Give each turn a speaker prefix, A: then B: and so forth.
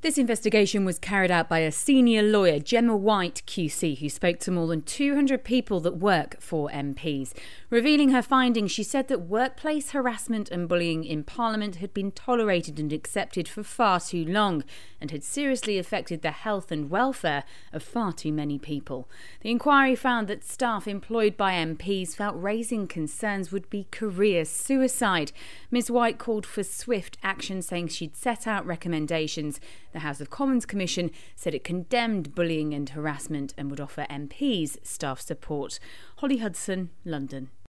A: This investigation was carried out by a senior lawyer, Gemma White QC, who spoke to more than 200 people that work for MPs. Revealing her findings, she said that workplace harassment and bullying in Parliament had been tolerated and accepted for far too long and had seriously affected the health and welfare of far too many people. The inquiry found that staff employed by MPs felt raising concerns would be career suicide. Ms White called for swift action, saying she'd set out recommendations. The House of Commons Commission said it condemned bullying and harassment and would offer MPs staff support. Holly Hudson, London.